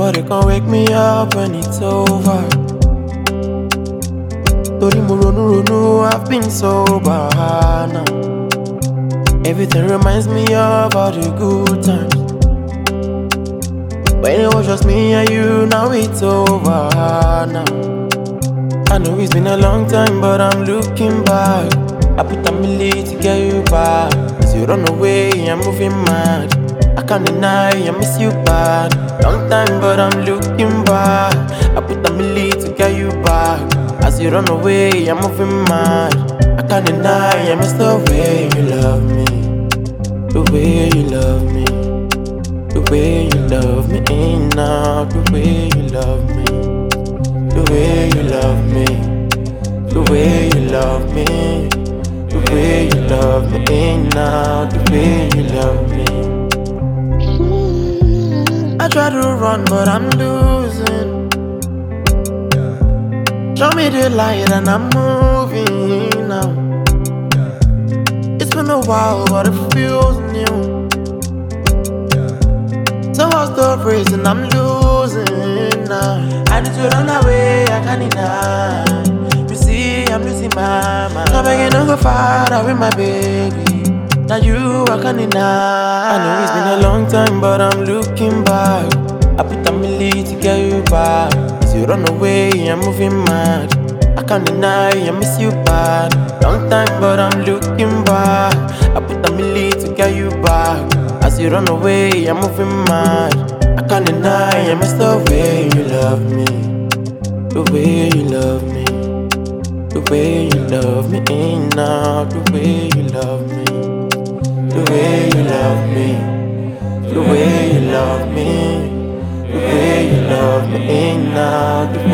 Nobody can wake me up when it's over. Tori mo ronu, I've been sober now. Everything reminds me of all the good times. When it was just me and you, now it's over now. I know it's been a long time, but I'm looking back. I put a milli to get you back. As you run away, I'm moving mad. I can't deny, I miss you bad. Long time, but I'm looking back. I put a milli to get you back. As you run away, I'm moving mad. I can't deny, I miss the way you love me. The way you love me. The way you love me ain't now. The way you love me. The way you love me. The way you love me. The way you love me ain't now. The way you love me. I try to run but I'm losing. Show me the light and I'm moving now. It's been a while but it feels new. So what's the reason I'm losing now? I need to run away, I can't deny. You see, I'm losing my mind. I'm begging to go far away, my baby. Now you, I can't deny. I know it's been a long time, but I'm looking back. I put a milli to get you back. As you run away, I'm moving mad. I can't deny, I miss you bad. Long time, but I'm looking back. I put a milli to get you back. As you run away, I'm moving mad. I can't deny, I miss the way you love me. The way you love me. The way you love me ain't now. The way you love me. The way you love me. The way you love me. The way you love me ain't now.